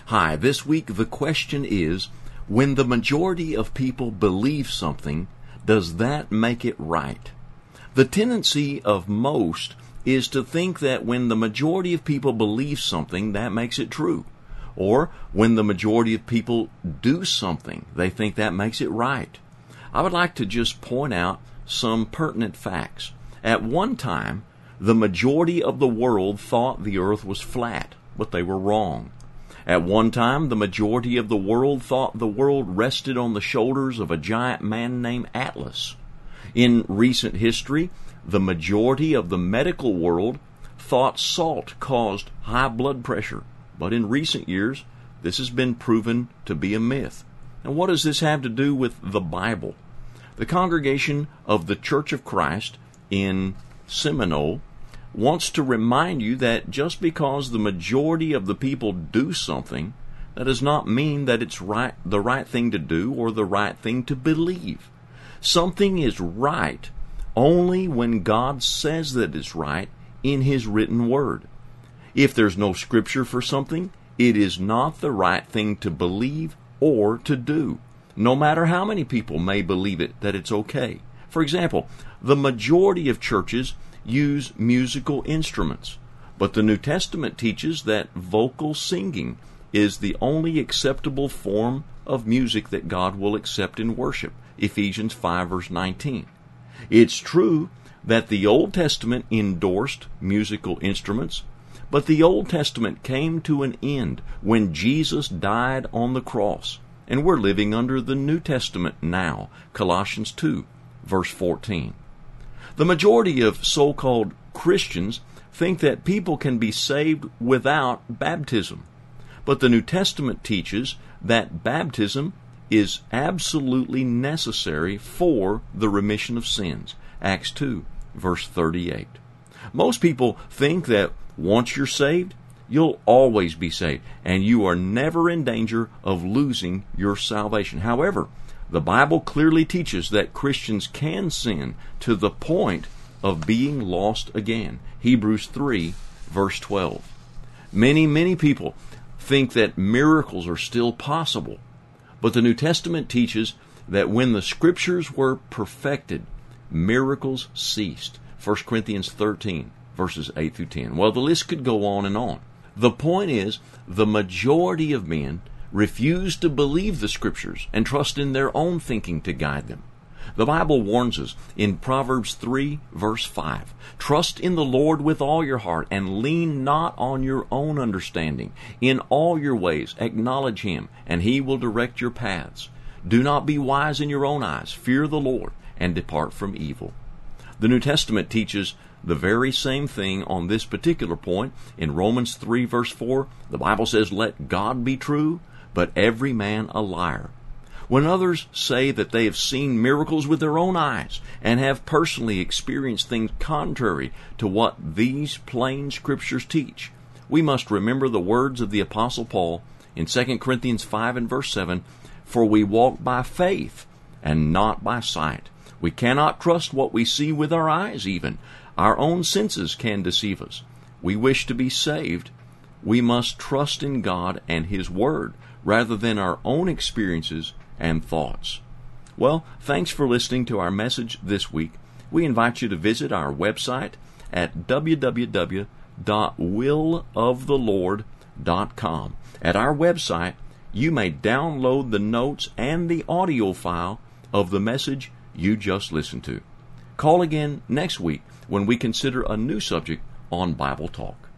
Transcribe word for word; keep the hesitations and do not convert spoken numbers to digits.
Hi, this week the question is, when the majority of people believe something, does that make it right? The tendency of most is to think that when the majority of people believe something, that makes it true. Or when the majority of people do something, they think that makes it right. I would like to just point out some pertinent facts. At one time, the majority of the world thought the earth was flat, but they were wrong. At one time, the majority of the world thought the world rested on the shoulders of a giant man named Atlas. In recent history, the majority of the medical world thought salt caused high blood pressure. But in recent years, this has been proven to be a myth. And what does this have to do with the Bible? The congregation of the Church of Christ in Seminole wants to remind you that just because the majority of the people do something, that does not mean that it's right, the right thing to do or the right thing to believe. Something is right only when God says that it's right in His written Word. If there's no scripture for something, it is not the right thing to believe or to do, no matter how many people may believe it that it's okay. For example, the majority of churches use musical instruments, but the New Testament teaches that vocal singing is the only acceptable form of music that God will accept in worship. Ephesians five verse nineteen. It's true that the Old Testament endorsed musical instruments, but the Old Testament came to an end when Jesus died on the cross, and we're living under the New Testament now. Colossians two verse fourteen. The majority of so-called Christians think that people can be saved without baptism. But the New Testament teaches that baptism is absolutely necessary for the remission of sins. Acts two, verse thirty-eight. Most people think that once you're saved, you'll always be saved, and you are never in danger of losing your salvation. However, the Bible clearly teaches that Christians can sin to the point of being lost again. Hebrews three, verse twelve. Many, many people think that miracles are still possible, but the New Testament teaches that when the Scriptures were perfected, miracles ceased. First Corinthians thirteen, verses eight through ten. Well, the list could go on and on. The point is, the majority of men refuse to believe the Scriptures and trust in their own thinking to guide them. The Bible warns us in Proverbs three, verse five, "Trust in the Lord with all your heart, and lean not on your own understanding. In all your ways acknowledge Him, and He will direct your paths. Do not be wise in your own eyes. Fear the Lord, and depart from evil." The New Testament teaches the very same thing on this particular point. In Romans three, verse four, the Bible says, "Let God be true, but every man a liar." When others say that they have seen miracles with their own eyes and have personally experienced things contrary to what these plain Scriptures teach, we must remember the words of the Apostle Paul in Second Corinthians five and verse seven, "For we walk by faith and not by sight." We cannot trust what we see with our eyes even. Our own senses can deceive us. We wish to be saved. We must trust in God and His Word rather than our own experiences and thoughts. Well, thanks for listening to our message this week. We invite you to visit our website at w w w dot will of the lord dot com. At our website, you may download the notes and the audio file of the message you just listened to. Call again next week when we consider a new subject on Bible Talk.